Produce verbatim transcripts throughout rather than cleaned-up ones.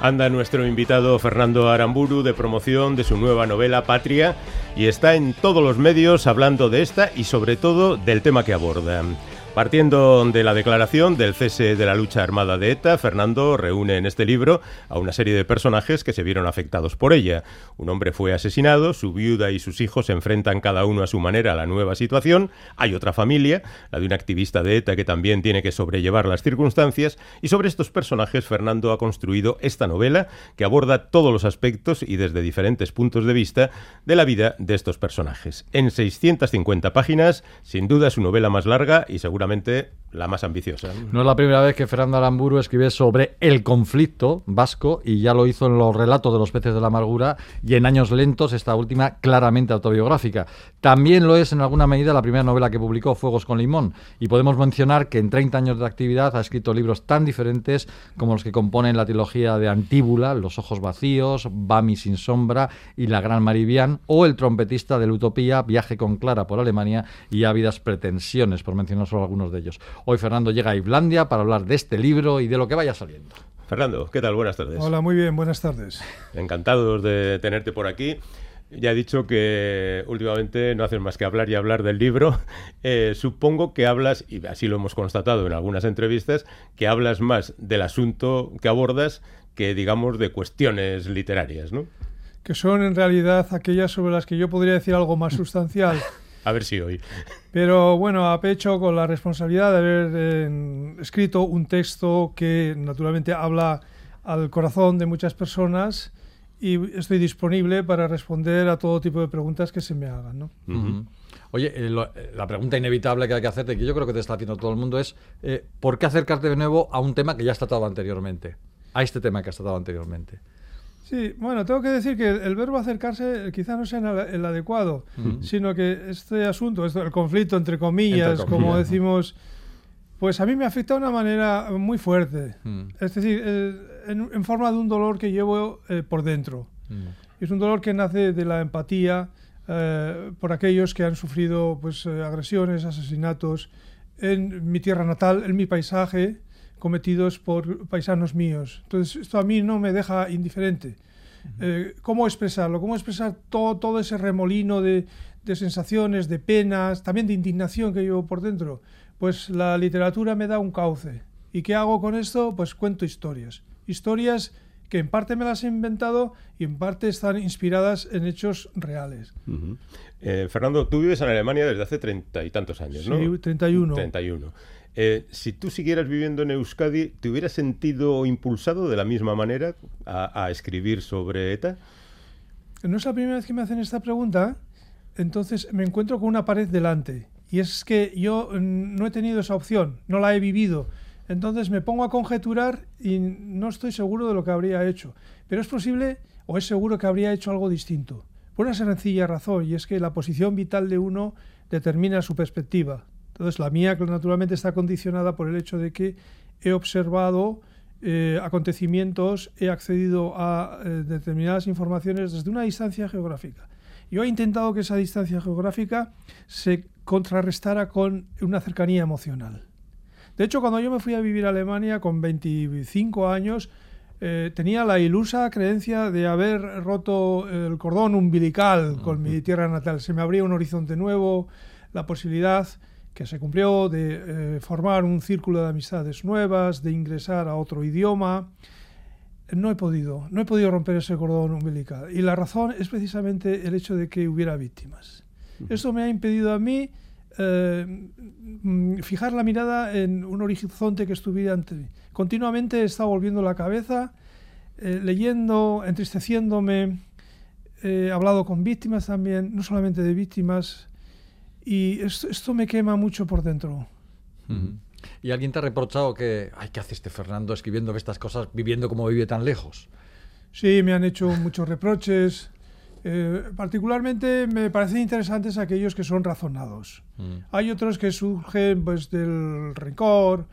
Anda nuestro invitado Fernando Aramburu de promoción de su nueva novela Patria y está en todos los medios hablando de esta y sobre todo del tema que aborda. Partiendo de la declaración del cese de la lucha armada de ETA, Fernando reúne en este libro a una serie de personajes que se vieron afectados por ella. Un hombre fue asesinado, su viuda y sus hijos se enfrentan cada uno a su manera a la nueva situación. Hay otra familia, la de un activista de ETA que también tiene que sobrellevar las circunstancias. Y sobre estos personajes, Fernando ha construido esta novela que aborda todos los aspectos y desde diferentes puntos de vista de la vida de estos personajes. En seiscientas cincuenta páginas, sin duda su novela más larga y seguramente la más ambiciosa. No es la primera vez que Fernando Aramburu escribe sobre el conflicto vasco y ya lo hizo en los relatos de los peces de la amargura y en Años lentos, esta última claramente autobiográfica. También lo es en alguna medida la primera novela que publicó, Fuegos con limón, y podemos mencionar que en treinta años de actividad ha escrito libros tan diferentes como los que componen la trilogía de Antíbula, Los ojos vacíos, Bami sin sombra y La gran Maribián, o El trompetista de la utopía, Viaje con Clara por Alemania y Ávidas pretensiones, por mencionar solo algunos de ellos. Hoy Fernando llega a Islandia para hablar de este libro y de lo que vaya saliendo. Fernando, ¿qué tal? Buenas tardes. Hola, muy bien, buenas tardes. Encantados de tenerte por aquí. Ya he dicho que últimamente no haces más que hablar y hablar del libro. Eh, supongo que hablas, y así lo hemos constatado en algunas entrevistas, que hablas más del asunto que abordas que, digamos, de cuestiones literarias, ¿no? Que son en realidad aquellas sobre las que yo podría decir algo más sustancial. A ver si hoy. Pero bueno, a pecho con la responsabilidad de haber eh, escrito un texto que naturalmente habla al corazón de muchas personas y estoy disponible para responder a todo tipo de preguntas que se me hagan, ¿no? Uh-huh. Oye, eh, lo, eh, la pregunta inevitable que hay que hacerte, que yo creo que te está haciendo todo el mundo, es eh, ¿por qué acercarte de nuevo a un tema que ya has tratado anteriormente? A este tema que has tratado anteriormente. Sí, bueno, tengo que decir que el verbo acercarse quizá no sea el adecuado, uh-huh. sino que este asunto, esto, el conflicto entre comillas, entre comillas, como decimos, pues a mí me afecta de una manera muy fuerte. Uh-huh. Es decir, eh, en, en forma de un dolor que llevo eh, por dentro. Uh-huh. Es un dolor que nace de la empatía eh, por aquellos que han sufrido pues, eh, agresiones, asesinatos en mi tierra natal, en mi paisaje, cometidos por paisanos míos. Entonces, esto a mí no me deja indiferente. Uh-huh. Eh, ¿Cómo expresarlo? ¿Cómo expresar todo, todo ese remolino de, de sensaciones, de penas, también de indignación que llevo por dentro? Pues la literatura me da un cauce. ¿Y qué hago con esto? Pues cuento historias. Historias que en parte me las he inventado y en parte están inspiradas en hechos reales. Uh-huh. eh, Fernando, tú vives en Alemania desde hace treinta y tantos años, ¿no? Sí, treinta y uno. treinta y uno. Eh, si tú siguieras viviendo en Euskadi, ¿te hubieras sentido impulsado de la misma manera a, a escribir sobre ETA? No es la primera vez que me hacen esta pregunta, entonces me encuentro con una pared delante. Y es que yo no he tenido esa opción, no la he vivido. Entonces me pongo a conjeturar y no estoy seguro de lo que habría hecho. Pero es posible, o es seguro que habría hecho algo distinto. Por una sencilla razón, y es que la posición vital de uno determina su perspectiva. Entonces la mía naturalmente está condicionada por el hecho de que he observado eh, acontecimientos, he accedido a eh, determinadas informaciones desde una distancia geográfica. Yo he intentado que esa distancia geográfica se contrarrestara con una cercanía emocional. De hecho, cuando yo me fui a vivir a Alemania con veinticinco años, eh, tenía la ilusa creencia de haber roto el cordón umbilical con uh-huh. mi tierra natal. Se me abría un horizonte nuevo, la posibilidad que se cumplió de eh, formar un círculo de amistades nuevas, de ingresar a otro idioma. No he podido, no he podido romper ese cordón umbilical. Y la razón es precisamente el hecho de que hubiera víctimas. Uh-huh. Esto me ha impedido a mí eh, fijar la mirada en un horizonte que estuviera ante mí. Continuamente he estado volviendo la cabeza, eh, leyendo, entristeciéndome, he hablado con víctimas también, no solamente de víctimas, y esto, esto me quema mucho por dentro. Uh-huh. ¿Y alguien te ha reprochado que, ay, ¿qué hace este Fernando escribiendo estas cosas, viviendo como vive tan lejos? Sí, me han hecho muchos reproches. Eh, particularmente me parecen interesantes aquellos que son razonados. Uh-huh. Hay otros que surgen pues, del rencor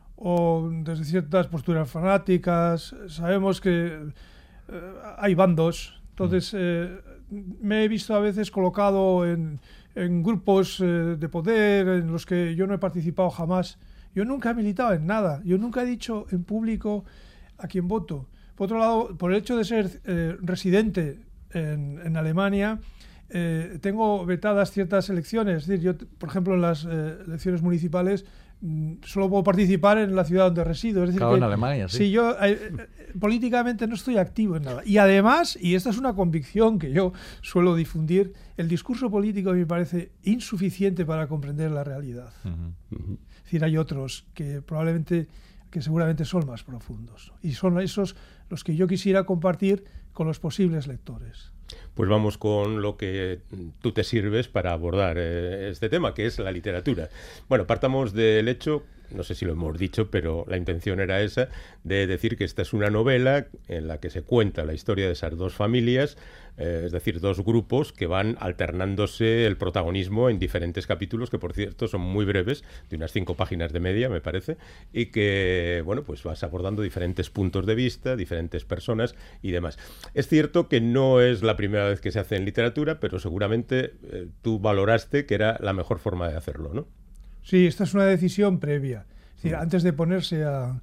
o desde ciertas posturas fanáticas. Sabemos que eh, hay bandos. Entonces, uh-huh. eh, me he visto a veces colocado en... en grupos eh, de poder en los que yo no he participado jamás. Yo nunca he militado en nada. Yo nunca he dicho en público a quién voto. Por otro lado, por el hecho de ser eh, residente en, en Alemania, eh, tengo vetadas ciertas elecciones. Es decir, yo, por ejemplo, en las eh, elecciones municipales mmm, solo puedo participar en la ciudad donde resido. Es decir, claro, que, en Alemania, sí. Si yo eh, políticamente no estoy activo en nada. Y además, y esta es una convicción que yo suelo difundir, el discurso político me parece insuficiente para comprender la realidad. Uh-huh. Uh-huh. Es decir, hay otros que probablemente, que seguramente son más profundos. Y son esos los que yo quisiera compartir con los posibles lectores. Pues vamos con lo que tú te sirves para abordar eh, este tema, que es la literatura. Bueno, partamos del hecho, no sé si lo hemos dicho, pero la intención era esa, de decir que esta es una novela en la que se cuenta la historia de esas dos familias, eh, es decir, dos grupos que van alternándose el protagonismo en diferentes capítulos, que por cierto son muy breves, de unas cinco páginas de media, me parece, y que, bueno, pues vas abordando diferentes puntos de vista, diferentes personas y demás. Es cierto que no es la primera vez que se hace en literatura, pero seguramente eh, tú valoraste que era la mejor forma de hacerlo, ¿no? Sí, esta es una decisión previa. Es decir, mm. antes de ponerse a,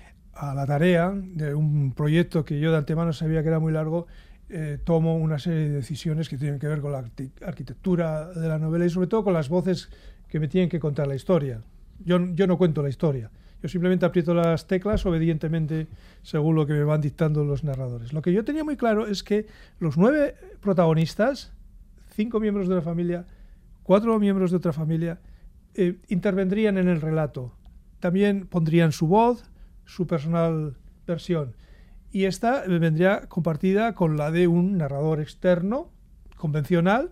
a la tarea de un proyecto que yo de antemano sabía que era muy largo, eh, tomo una serie de decisiones que tienen que ver con la arquitectura de la novela y sobre todo con las voces que me tienen que contar la historia. Yo, yo no cuento la historia. Yo simplemente aprieto las teclas obedientemente según lo que me van dictando los narradores. Lo que yo tenía muy claro es que los nueve protagonistas, cinco miembros de la familia, cuatro miembros de otra familia, eh, intervendrían en el relato. También pondrían su voz, su personal versión. Y esta vendría compartida con la de un narrador externo, convencional,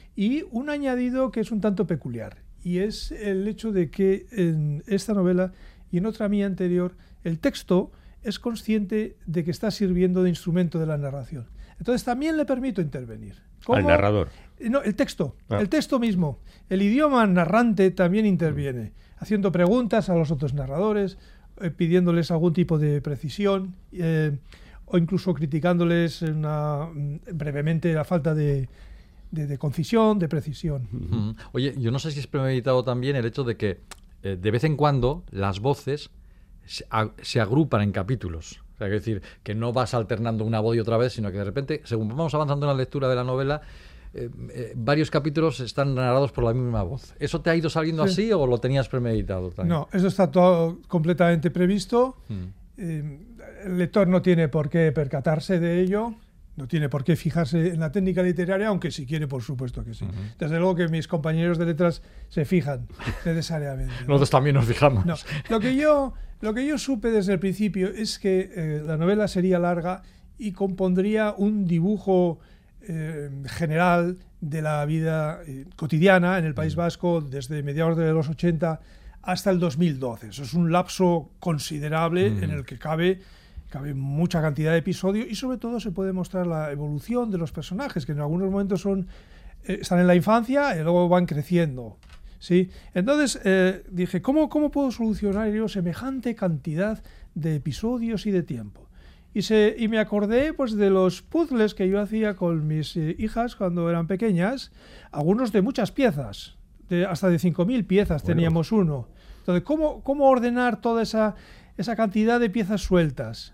y un añadido que es un tanto peculiar. Y es el hecho de que en esta novela y en otra mía anterior, el texto es consciente de que está sirviendo de instrumento de la narración. Entonces también le permito intervenir. ¿Cómo? Al narrador. No, el texto. Ah. El texto mismo. El idioma narrante también interviene, haciendo preguntas a los otros narradores, eh, pidiéndoles algún tipo de precisión, eh, o incluso criticándoles una, brevemente la falta de, de, de concisión, de precisión. Uh-huh. Oye, yo no sé si es premeditado también el hecho de que eh, de vez en cuando las voces se, a, se agrupan en capítulos. O sea, es decir, que no vas alternando una voz y otra vez, sino que de repente, según vamos avanzando en la lectura de la novela, eh, eh, varios capítulos están narrados por la misma voz. ¿Eso te ha ido saliendo sí. así o lo tenías premeditado también? No, eso está todo completamente previsto. Mm. Eh, el lector no tiene por qué percatarse de ello, no tiene por qué fijarse en la técnica literaria, aunque si quiere, por supuesto que sí. Uh-huh. Desde luego que mis compañeros de letras se fijan necesariamente. ¿no? Nosotros también nos fijamos. No. Lo que yo, lo que yo supe desde el principio es que eh, la novela sería larga y compondría un dibujo eh, general de la vida eh, cotidiana en el País Vasco desde mediados de los ochenta hasta el dos mil doce. Eso es un lapso considerable uh-huh. en el que cabe... Cabe mucha cantidad de episodios y sobre todo se puede mostrar la evolución de los personajes, que en algunos momentos son eh, están en la infancia y luego van creciendo. ¿Sí? Entonces eh, dije, ¿cómo, ¿cómo puedo solucionar yo semejante cantidad de episodios y de tiempo? Y, se, y me acordé pues, de los puzzles que yo hacía con mis eh, hijas cuando eran pequeñas, algunos de muchas piezas, de, hasta de cinco mil piezas bueno. teníamos uno. Entonces, ¿cómo, cómo ordenar toda esa, esa cantidad de piezas sueltas?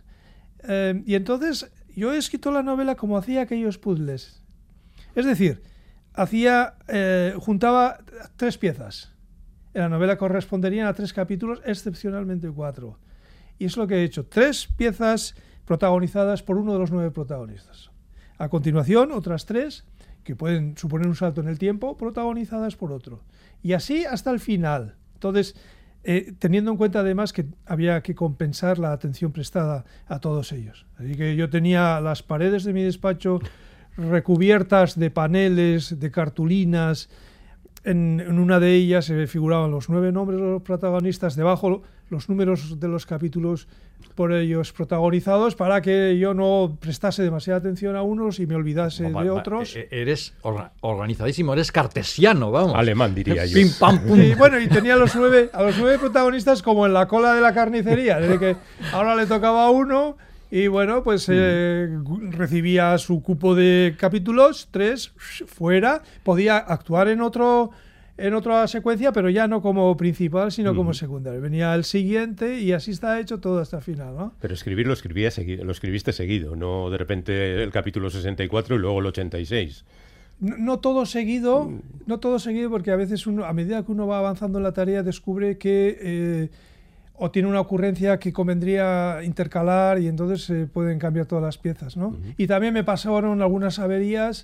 Eh, y entonces yo he escrito la novela como hacía aquellos puzzles. Es decir, hacía eh, juntaba tres piezas. En la novela corresponderían a tres capítulos, excepcionalmente cuatro. Y es lo que he hecho. Tres piezas protagonizadas por uno de los nueve protagonistas. A continuación, otras tres, que pueden suponer un salto en el tiempo, protagonizadas por otro. Y así hasta el final. Entonces... Eh, teniendo en cuenta además que había que compensar la atención prestada a todos ellos. Así que yo tenía las paredes de mi despacho recubiertas de paneles, de cartulinas. En, en una de ellas se figuraban los nueve nombres de los protagonistas, debajo los números de los capítulos por ellos protagonizados, para que yo no prestase demasiada atención a unos y me olvidase no, de otros. Eres organizadísimo, eres cartesiano, vamos. Alemán, diría yo. Pim, pam, pum. Y bueno, y tenía los nueve, a los nueve protagonistas como en la cola de la carnicería, desde que ahora le tocaba a uno y bueno, pues eh, recibía su cupo de capítulos, tres, fuera, podía actuar en otro... en otra secuencia, pero ya no como principal, sino uh-huh. como secundario. Venía el siguiente y así está hecho todo hasta el final, ¿no? Pero escribir lo, escribía segui- lo escribiste seguido, no de repente el capítulo sesenta y cuatro y luego el ochenta y seis. No, no todo seguido, no todo seguido, porque a veces uno, a medida que uno va avanzando en la tarea, descubre que eh, o tiene una ocurrencia que convendría intercalar y entonces se eh, pueden cambiar todas las piezas, ¿no? Uh-huh. Y también me pasaron algunas averías.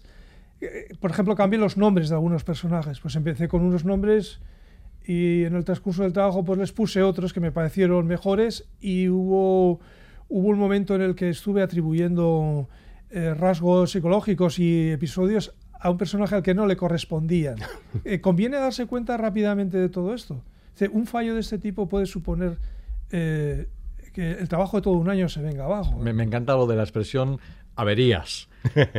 Por ejemplo, cambié los nombres de algunos personajes. Pues empecé con unos nombres y en el transcurso del trabajo pues les puse otros que me parecieron mejores y hubo, hubo un momento en el que estuve atribuyendo eh, rasgos psicológicos y episodios a un personaje al que no le correspondían. Eh, conviene darse cuenta rápidamente de todo esto. O sea, un fallo de este tipo puede suponer eh, que el trabajo de todo un año se venga abajo. Me, me encanta lo de la expresión averías.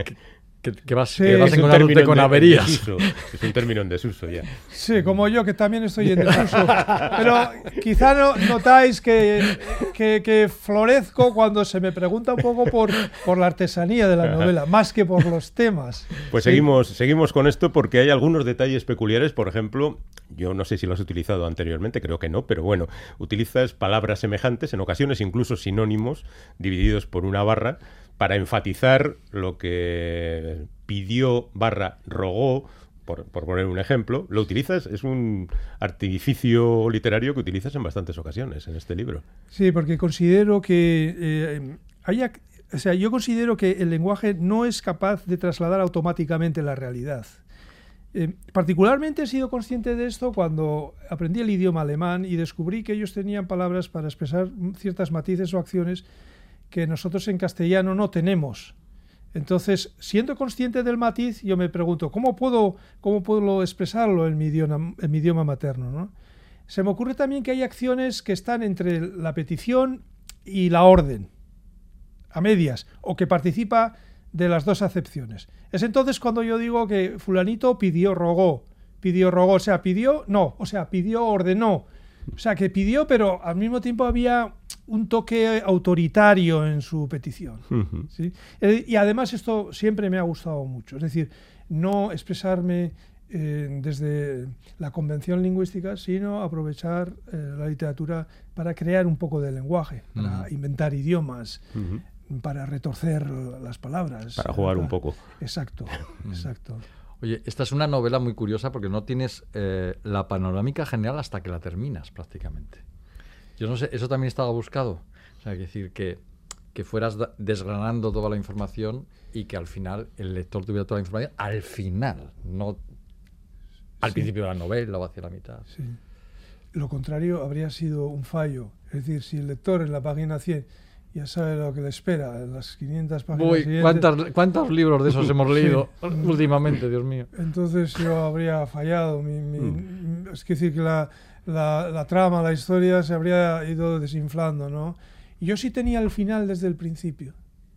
Que, que vas, sí, que vas a encontrarte con de, averías. Desuso. Es un término en desuso ya. Sí, como yo, que también estoy en desuso. Pero quizá no, notáis que, que, que florezco cuando se me pregunta un poco por, por la artesanía de la novela, más que por los temas. Pues ¿sí? seguimos, seguimos con esto porque hay algunos detalles peculiares. Por ejemplo, yo no sé si lo has utilizado anteriormente, creo que no, pero bueno, utilizas palabras semejantes, en ocasiones incluso sinónimos, divididos por una barra, para enfatizar lo que pidió barra rogó, por, por poner un ejemplo. Lo utilizas, es un artificio literario que utilizas en bastantes ocasiones en este libro. Sí, porque considero que eh, haya, o sea, yo considero que el lenguaje no es capaz de trasladar automáticamente la realidad. Eh, particularmente he sido consciente de esto cuando aprendí el idioma alemán y descubrí que ellos tenían palabras para expresar ciertas matices o acciones que nosotros en castellano no tenemos. Entonces, siendo consciente del matiz, yo me pregunto, ¿cómo puedo, cómo puedo expresarlo en mi idioma, en mi idioma materno, ¿no? Se me ocurre también que hay acciones que están entre la petición y la orden, a medias, o que participa de las dos acepciones. Es entonces cuando yo digo que fulanito pidió, rogó, pidió, rogó, o sea, pidió, no, o sea, pidió, ordenó. O sea, que pidió, pero al mismo tiempo había un toque autoritario en su petición. Uh-huh. ¿Sí? Y además esto siempre me ha gustado mucho. Es decir, no expresarme eh, desde la convención lingüística, sino aprovechar eh, la literatura para crear un poco de lenguaje, para uh-huh. inventar idiomas, uh-huh. para retorcer las palabras. Para jugar para... un poco. Exacto, exacto. Oye, esta es una novela muy curiosa porque no tienes eh, la panorámica general hasta que la terminas, prácticamente. Yo no sé, ¿eso también estaba buscado? O sea, es decir, que, que fueras da- desgranando toda la información y que al final el lector tuviera toda la información al final, no al sí. principio de la novela o hacia la mitad. Sí. Lo contrario habría sido un fallo. Es decir, si el lector en la página cien ya sabe lo que le espera en las quinientas páginas Uy, siguientes. ¿cuántas, ¿Cuántos libros de esos hemos leído sí. últimamente, Dios mío? Entonces yo habría fallado. Mi, mi, mm. Es decir, que la, la, la trama, la historia se habría ido desinflando, ¿no? Yo sí tenía el final desde el principio.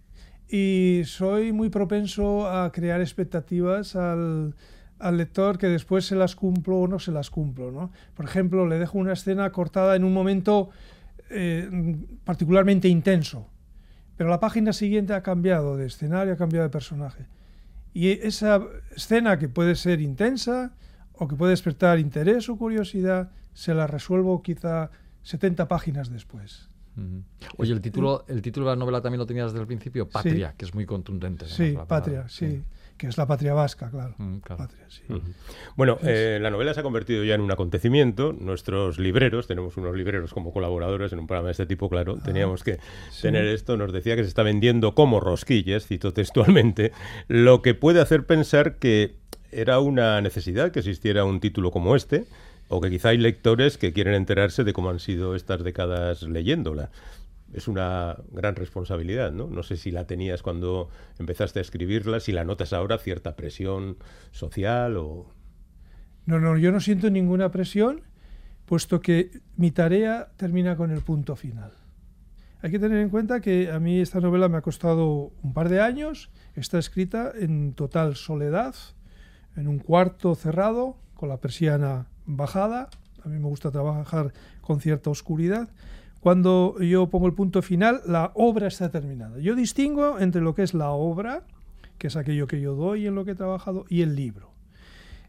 Y soy muy propenso a crear expectativas al, al lector que después se las cumplo o no se las cumplo, ¿no? Por ejemplo, le dejo una escena cortada en un momento Eh, particularmente intenso, pero la página siguiente ha cambiado de escenario, ha cambiado de personaje, y esa escena que puede ser intensa o que puede despertar interés o curiosidad se la resuelvo quizá setenta páginas después. Uh-huh. Oye, el título, el título de la novela también lo tenías desde el principio, Patria, sí. que es muy contundente. Sí, Patria, sí. sí. Que es la patria vasca, claro. Mm, claro. Patria, sí. Uh-huh. Bueno, eh, la novela se ha convertido ya en un acontecimiento. Nuestros libreros, tenemos unos libreros como colaboradores en un programa de este tipo, claro, ah, teníamos que sí. tener esto. Nos decía que se está vendiendo como rosquillas, cito textualmente, lo que puede hacer pensar que era una necesidad que existiera un título como este, o que quizá hay lectores que quieren enterarse de cómo han sido estas décadas leyéndola. Es una gran responsabilidad, ¿no? No sé si la tenías cuando empezaste a escribirla, si la notas ahora, cierta presión social o... No, no, yo no siento ninguna presión, puesto que mi tarea termina con el punto final. Hay que tener en cuenta que a mí esta novela me ha costado un par de años, está escrita en total soledad, en un cuarto cerrado, con la persiana bajada. A mí me gusta trabajar con cierta oscuridad. Cuando yo pongo el punto final, la obra está terminada. Yo distingo entre lo que es la obra, que es aquello que yo doy en lo que he trabajado, y el libro.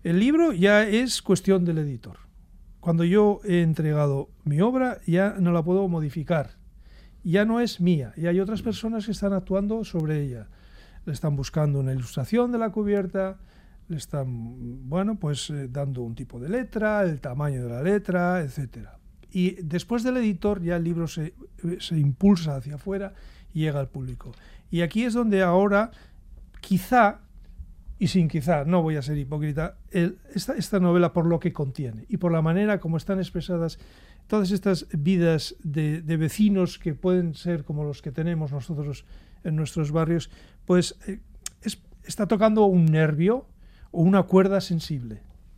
El libro ya es cuestión del editor. Cuando yo he entregado mi obra, ya no la puedo modificar. Ya no es mía, y hay otras personas que están actuando sobre ella. Le están buscando una ilustración de la cubierta, le están, bueno, pues eh, dando un tipo de letra, el tamaño de la letra, etcétera. Y después del editor ya el libro se, se impulsa hacia afuera y llega al público. Y aquí es donde ahora, quizá, y sin quizá, no voy a ser hipócrita, el, esta, esta novela por lo que contiene y por la manera como están expresadas todas estas vidas de, de vecinos que pueden ser como los que tenemos nosotros en nuestros barrios, pues eh, es, está tocando un nervio o una cuerda sensible.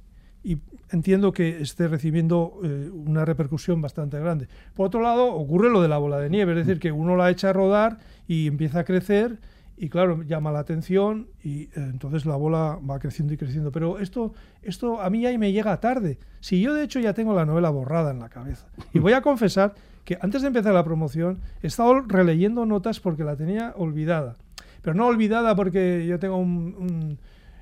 Y entiendo que esté recibiendo eh, una repercusión bastante grande. Por otro lado, ocurre lo de la bola de nieve, es decir, que uno la echa a rodar y empieza a crecer y, claro, llama la atención y eh, entonces la bola va creciendo y creciendo. Pero esto, esto a mí ya me llega tarde. Si yo, de hecho, ya tengo la novela borrada en la cabeza. Y voy a confesar que antes de empezar la promoción he estado releyendo notas porque la tenía olvidada. Pero no olvidada porque yo tengo un... un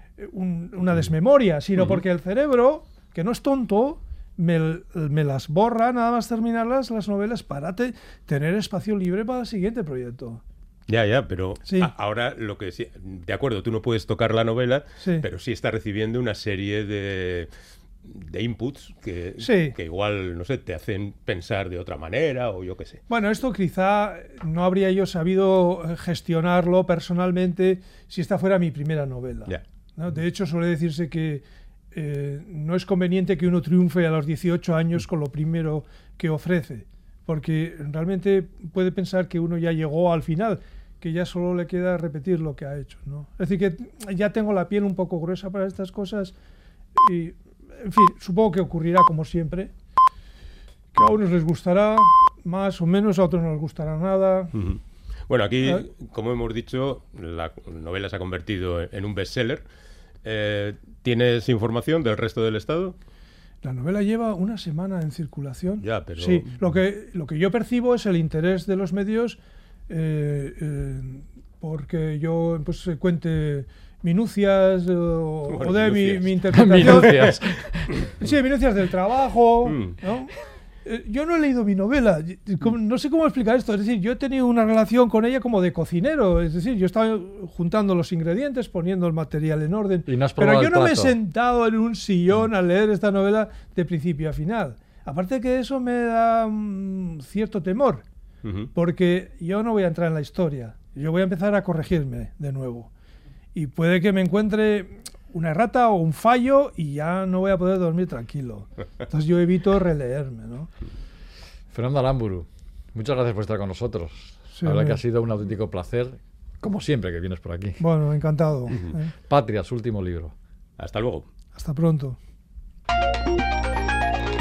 Un, una desmemoria, sino porque el cerebro, que no es tonto, me, me las borra nada más terminarlas las novelas para te, tener espacio libre para el siguiente proyecto. Ya, ya, pero sí. a, ahora lo que sí, de acuerdo, tú no puedes tocar la novela, sí. pero sí está recibiendo una serie de, de inputs que, sí. que igual, no sé, te hacen pensar de otra manera o yo qué sé. Bueno, esto quizá no habría yo sabido gestionarlo personalmente si esta fuera mi primera novela. Ya. ¿No? De hecho, suele decirse que eh, no es conveniente que uno triunfe a los dieciocho años con lo primero que ofrece, porque realmente puede pensar que uno ya llegó al final, que ya solo le queda repetir lo que ha hecho, ¿no? Es decir, que ya tengo la piel un poco gruesa para estas cosas y, en fin, supongo que ocurrirá como siempre, que a unos les gustará más o menos, a otros no les gustará nada. Uh-huh. Bueno, aquí, como hemos dicho, la novela se ha convertido en un bestseller. Eh, ¿Tienes información del resto del estado? La novela lleva una semana en circulación. Ya, pero... Sí, lo que, lo que yo percibo es el interés de los medios eh, eh, porque yo pues cuente minucias o, bueno, o de minucias. Mi, mi interpretación. Minucias. Sí, minucias del trabajo, mm. ¿no? Yo no he leído mi novela, no sé cómo explicar esto, es decir, yo he tenido una relación con ella como de cocinero, es decir, yo estaba juntando los ingredientes, poniendo el material en orden, ¿Y no has pero probado yo el no me he plato? sentado en un sillón a leer esta novela de principio a final. Aparte que eso me da um, cierto temor, uh-huh. porque yo no voy a entrar en la historia, yo voy a empezar a corregirme de nuevo. Y puede que me encuentre una errata o un fallo y ya no voy a poder dormir tranquilo. Entonces yo evito releerme, ¿no? Fernando Aramburu, muchas gracias por estar con nosotros. Sí, la verdad hombre. que ha sido un auténtico placer, como siempre que vienes por aquí. Bueno, encantado. Uh-huh. ¿eh? Patria, su último libro. Hasta luego. Hasta pronto.